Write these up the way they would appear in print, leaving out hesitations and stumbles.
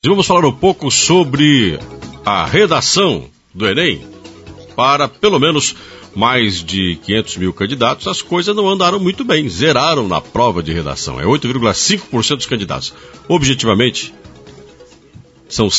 E vamos falar um pouco sobre a redação do Enem. Para pelo menos mais de 500 mil candidatos, as coisas não andaram muito bem. Zeraram na prova de redação. É 8,5% dos candidatos. Objetivamente, são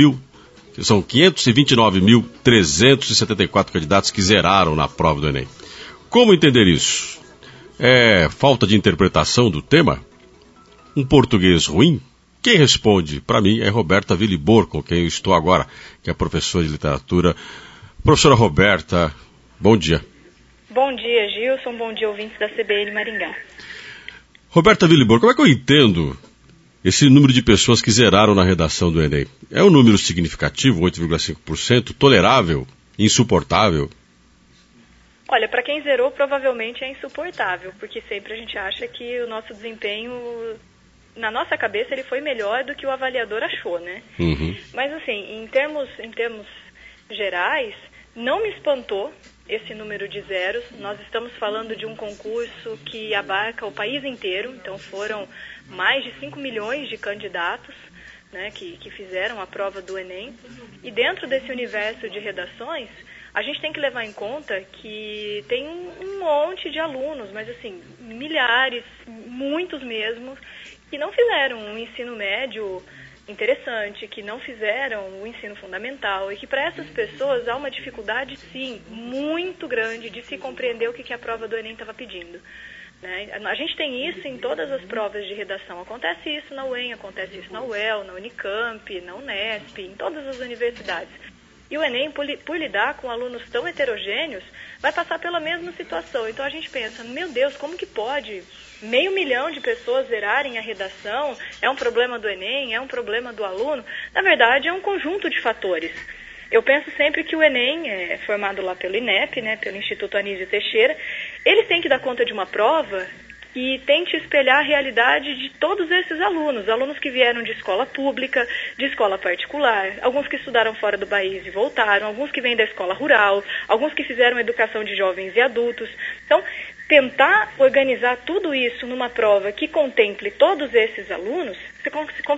529.374 candidatos que zeraram na prova do Enem. Como entender isso? É falta de interpretação do tema? Um português ruim? Quem responde, para mim, é Roberta Willibor, com quem eu estou agora, que é professora de literatura. Professora Roberta, bom dia. Bom dia, Gilson. Bom dia, ouvintes da CBN Maringá. Roberta Willibor, como é que eu entendo esse número de pessoas que zeraram na redação do Enem? É um número significativo, 8,5%, tolerável, insuportável? Olha, para quem zerou, provavelmente é insuportável, porque sempre a gente acha que o nosso desempenho, na nossa cabeça, ele foi melhor do que o avaliador achou, né? Uhum. Mas, assim, em termos gerais, não me espantou esse número de zeros. Nós estamos falando de um concurso que abarca o país inteiro, então foram mais de 5 milhões de candidatos, né, que fizeram a prova do Enem. E dentro desse universo de redações, a gente tem que levar em conta que tem um monte de alunos, mas assim, milhares, muitos mesmo, que não fizeram um ensino médio interessante, que não fizeram o ensino fundamental e que para essas pessoas há uma dificuldade, sim, muito grande de se compreender o que a prova do Enem estava pedindo. Né? A gente tem isso em todas as provas de redação. Acontece isso na UEM, acontece isso na UEL, na Unicamp, na Unesp, em todas as universidades. E o Enem, por lidar com alunos tão heterogêneos, vai passar pela mesma situação. Então a gente pensa, meu Deus, como que pode 500 mil de pessoas zerarem a redação? É um problema do Enem? É um problema do aluno? Na verdade, é um conjunto de fatores. Eu penso sempre que o Enem, é formado lá pelo INEP, né, pelo Instituto Anísio Teixeira, eles têm que dar conta de uma prova que tente espelhar a realidade de todos esses alunos que vieram de escola pública, de escola particular, alguns que estudaram fora do país e voltaram, alguns que vêm da escola rural, alguns que fizeram educação de jovens e adultos. Então, tentar organizar tudo isso numa prova que contemple todos esses alunos, você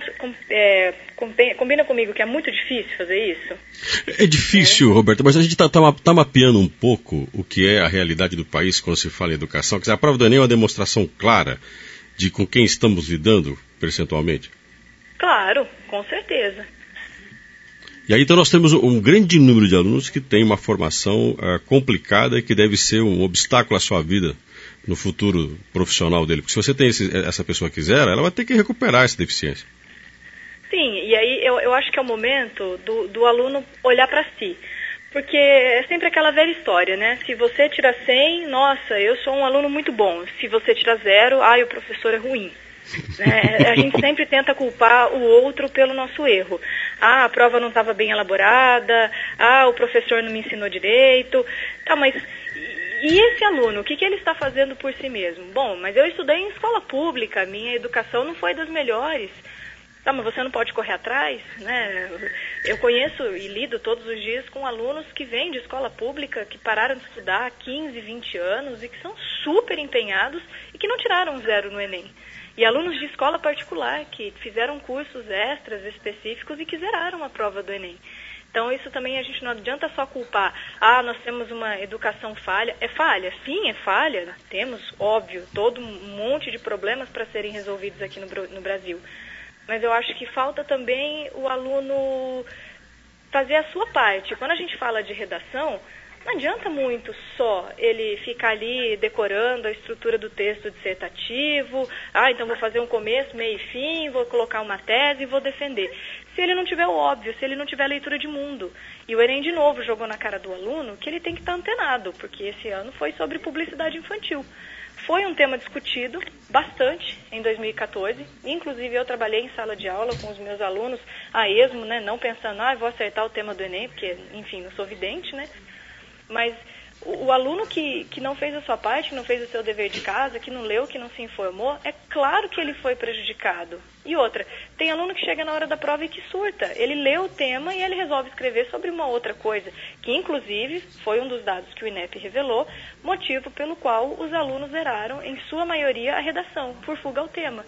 combina comigo que é muito difícil fazer isso? É difícil, Roberta, mas a gente tá mapeando um pouco o que é a realidade do país quando se fala em educação. Quer dizer, a prova do Enem é uma demonstração clara de com quem estamos lidando percentualmente? Claro, com certeza. E aí então nós temos um grande número de alunos que tem uma formação complicada e que deve ser um obstáculo à sua vida no futuro profissional dele. Porque se você tem essa pessoa que zera, ela vai ter que recuperar essa deficiência. Sim, e aí eu acho que é o momento do aluno olhar para si. Porque é sempre aquela velha história, né? Se você tira 100, nossa, eu sou um aluno muito bom. Se você tira 0, o professor é ruim. A gente sempre tenta culpar o outro pelo nosso erro. A prova não estava bem elaborada, o professor não me ensinou direito. Tá, mas e esse aluno, o que ele está fazendo por si mesmo? Bom, mas eu estudei em escola pública, minha educação não foi das melhores. Tá, mas você não pode correr atrás, né? Eu conheço e lido todos os dias com alunos que vêm de escola pública, que pararam de estudar há 15, 20 anos e que são super empenhados e que não tiraram 0 no Enem. E alunos de escola particular que fizeram cursos extras específicos e que zeraram a prova do Enem. Então isso também a gente não adianta só culpar. Nós temos uma educação falha. É falha? Sim, é falha. Temos, óbvio, todo um monte de problemas para serem resolvidos aqui no Brasil. Mas eu acho que falta também o aluno fazer a sua parte. Quando a gente fala de redação, não adianta muito só ele ficar ali decorando a estrutura do texto dissertativo. Então vou fazer um começo, meio e fim, vou colocar uma tese e vou defender. Se ele não tiver o óbvio, se ele não tiver leitura de mundo. E o Enem, de novo, jogou na cara do aluno que ele tem que estar antenado, porque esse ano foi sobre publicidade infantil. Foi um tema discutido bastante em 2014. Inclusive, eu trabalhei em sala de aula com os meus alunos a esmo, né? Não pensando, vou acertar o tema do Enem, porque, enfim, não sou vidente, né? Mas o aluno que não fez a sua parte, que não fez o seu dever de casa, que não leu, que não se informou, é claro que ele foi prejudicado. E outra, tem aluno que chega na hora da prova e que surta. Ele lê o tema e ele resolve escrever sobre uma outra coisa, que inclusive foi um dos dados que o INEP revelou, motivo pelo qual os alunos zeraram, em sua maioria, a redação, por fuga ao tema.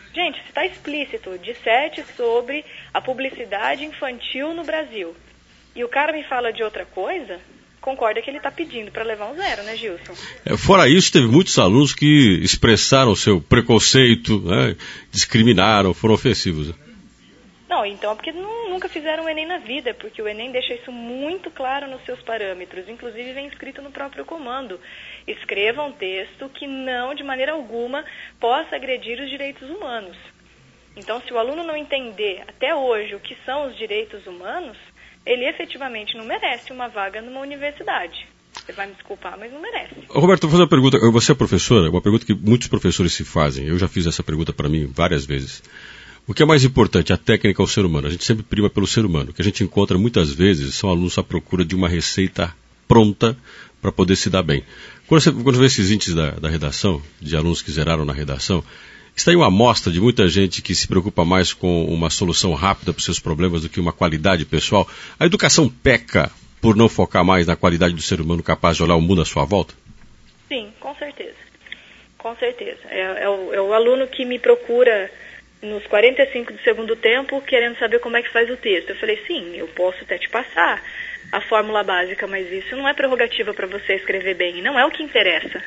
Gente, se está explícito, disserte sobre a publicidade infantil no Brasil, e o cara me fala de outra coisa, concorda que ele está pedindo para levar um 0, né, Gilson? Fora isso, teve muitos alunos que expressaram seu preconceito, né, discriminaram, foram ofensivos. Não, então é porque nunca fizeram o Enem na vida, porque o Enem deixa isso muito claro nos seus parâmetros, inclusive vem escrito no próprio comando. Escreva um texto que não, de maneira alguma, possa agredir os direitos humanos. Então, se o aluno não entender até hoje o que são os direitos humanos, ele efetivamente não merece uma vaga numa universidade. Você vai me desculpar, mas não merece. Roberto, vou fazer uma pergunta. Você é professora? Uma pergunta que muitos professores se fazem. Eu já fiz essa pergunta para mim várias vezes. O que é mais importante, a técnica ou o ser humano? A gente sempre prima pelo ser humano. O que a gente encontra muitas vezes são alunos à procura de uma receita pronta para poder se dar bem. Quando vê esses índices da redação, de alunos que zeraram na redação, está aí uma amostra de muita gente que se preocupa mais com uma solução rápida para os seus problemas do que uma qualidade pessoal. A educação peca por não focar mais na qualidade do ser humano capaz de olhar o mundo à sua volta? Sim, com certeza. Com certeza. É o aluno que me procura nos 45 do segundo tempo, querendo saber como é que faz o texto. Eu falei, sim, eu posso até te passar a fórmula básica, mas isso não é prerrogativa para você escrever bem, não é o que interessa,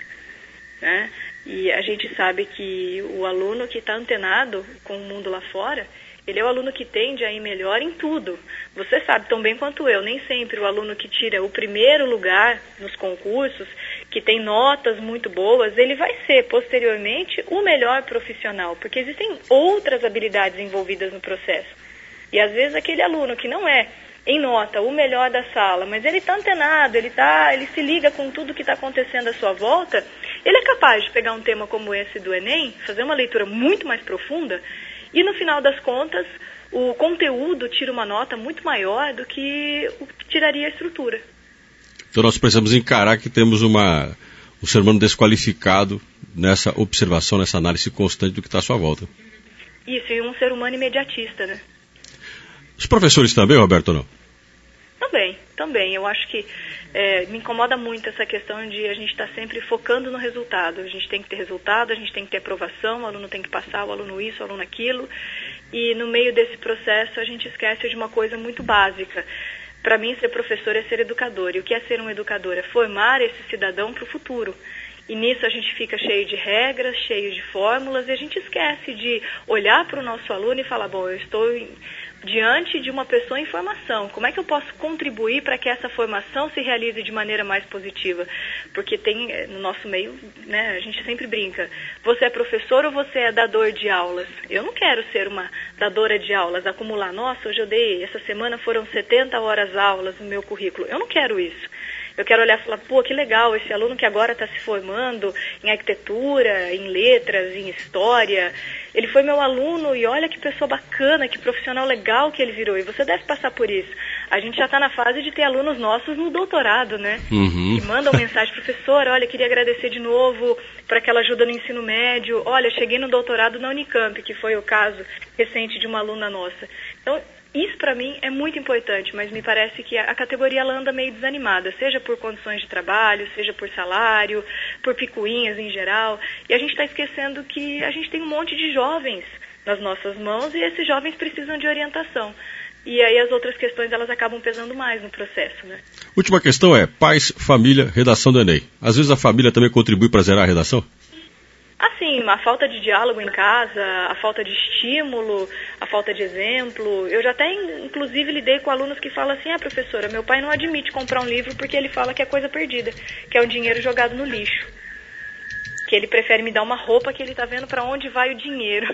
né? E a gente sabe que o aluno que está antenado com o mundo lá fora, ele é o aluno que tende a ir melhor em tudo. Você sabe tão bem quanto eu, nem sempre o aluno que tira o primeiro lugar nos concursos, que tem notas muito boas, ele vai ser, posteriormente, o melhor profissional, porque existem outras habilidades envolvidas no processo. E, às vezes, aquele aluno que não é, em nota, o melhor da sala, mas ele está antenado, ele se liga com tudo que está acontecendo à sua volta, ele é capaz de pegar um tema como esse do Enem, fazer uma leitura muito mais profunda, e, no final das contas, o conteúdo tira uma nota muito maior do que o que tiraria a estrutura. Então nós precisamos encarar que temos um ser humano desqualificado nessa observação, nessa análise constante do que está à sua volta. Isso, e um ser humano imediatista, né? Os professores também, Roberto, ou não? Também. Eu acho que me incomoda muito essa questão de a gente estar sempre focando no resultado. A gente tem que ter resultado, a gente tem que ter aprovação, o aluno tem que passar, o aluno isso, o aluno aquilo. E no meio desse processo a gente esquece de uma coisa muito básica. Para mim, ser professor é ser educador. E o que é ser um educador? É formar esse cidadão para o futuro. E nisso a gente fica cheio de regras, cheio de fórmulas, e a gente esquece de olhar para o nosso aluno e falar, bom, eu estou diante de uma pessoa em formação. Como é que eu posso contribuir para que essa formação se realize de maneira mais positiva? Porque tem, no nosso meio, né, a gente sempre brinca, você é professor ou você é dador de aulas? Eu não quero ser uma dadora de aulas, acumular, nossa, hoje eu dei, essa semana foram 70 horas aulas no meu currículo. Eu não quero isso. Eu quero olhar e falar, pô, que legal, esse aluno que agora está se formando em arquitetura, em letras, em história, ele foi meu aluno e olha que pessoa bacana, que profissional legal que ele virou. E você deve passar por isso. A gente já está na fase de ter alunos nossos no doutorado, né? Uhum. Que mandam mensagem, professor, olha, queria agradecer de novo por aquela ajuda no ensino médio. Olha, cheguei no doutorado na Unicamp, que foi o caso recente de uma aluna nossa. Então, isso para mim é muito importante, mas me parece que a categoria ela anda meio desanimada, seja por condições de trabalho, seja por salário, por picuinhas em geral. E a gente está esquecendo que a gente tem um monte de jovens nas nossas mãos e esses jovens precisam de orientação. E aí as outras questões elas acabam pesando mais no processo, né? Última questão é pais, família, redação do Enem. Às vezes a família também contribui para zerar a redação? Assim, a falta de diálogo em casa, a falta de estímulo, a falta de exemplo. Eu já até, inclusive, lidei com alunos que falam assim, professora, meu pai não admite comprar um livro porque ele fala que é coisa perdida, que é um dinheiro jogado no lixo. Que ele prefere me dar uma roupa que ele está vendo para onde vai o dinheiro.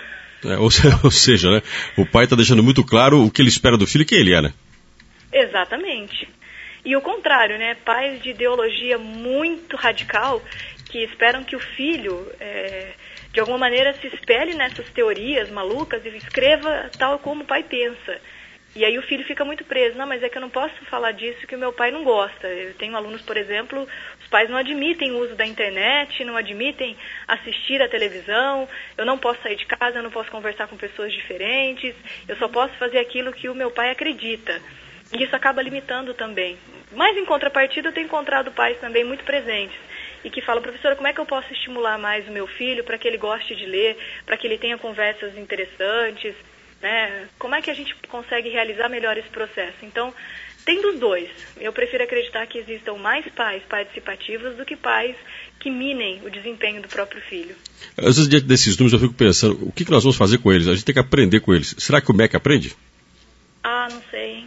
Ou seja, né, o pai está deixando muito claro o que ele espera do filho e quem ele é, né? Exatamente. E o contrário, né, pais de ideologia muito radical que esperam que o filho, de alguma maneira, se espelhe nessas teorias malucas e escreva tal como o pai pensa. E aí o filho fica muito preso. Não, mas é que eu não posso falar disso que o meu pai não gosta. Eu tenho alunos, por exemplo, os pais não admitem o uso da internet, não admitem assistir à televisão, eu não posso sair de casa, eu não posso conversar com pessoas diferentes, eu só posso fazer aquilo que o meu pai acredita. E isso acaba limitando também. Mas, em contrapartida, eu tenho encontrado pais também muito presentes e que falam, professora, como é que eu posso estimular mais o meu filho para que ele goste de ler, para que ele tenha conversas interessantes, né? Como é que a gente consegue realizar melhor esse processo? Então, tem dos dois. Eu prefiro acreditar que existam mais pais participativos do que pais que minem o desempenho do próprio filho. Às vezes, diante desses números, eu fico pensando, o que nós vamos fazer com eles? A gente tem que aprender com eles. Será que o MEC aprende? Ah, não sei.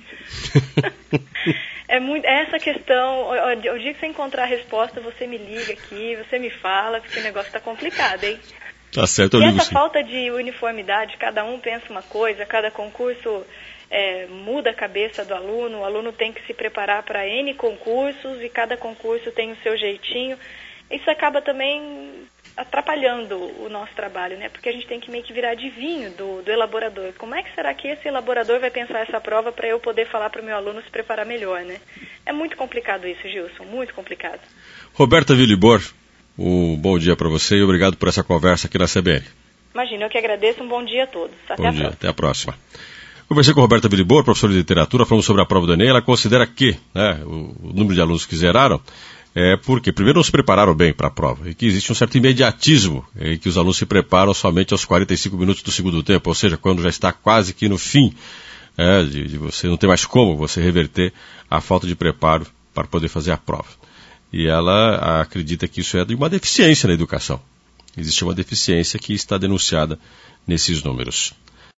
Essa questão, o dia que você encontrar a resposta, você me liga aqui, você me fala, porque o negócio está complicado, hein? Tá certo, eu ligo sim. E essa falta de uniformidade, cada um pensa uma coisa, cada concurso muda a cabeça do aluno, o aluno tem que se preparar para N concursos e cada concurso tem o seu jeitinho. Isso acaba também atrapalhando o nosso trabalho, né? Porque a gente tem que meio que virar adivinho do elaborador. Como é que será que esse elaborador vai pensar essa prova para eu poder falar para o meu aluno se preparar melhor, né? É muito complicado isso, Gilson, muito complicado. Roberta Wilibor, um bom dia para você e obrigado por essa conversa aqui na CBN. Imagina, eu que agradeço, um bom dia a todos. Até a próxima. Conversei com a Roberta Wilibor, professora de literatura, falamos sobre a prova do Enem. Ela considera que o número de alunos que zeraram porque primeiro não se prepararam bem para a prova e que existe um certo imediatismo em que os alunos se preparam somente aos 45 minutos do segundo tempo, ou seja, quando já está quase que no fim, de você não ter mais como você reverter a falta de preparo para poder fazer a prova. E ela acredita que isso é de uma deficiência na educação. Existe uma deficiência que está denunciada nesses números.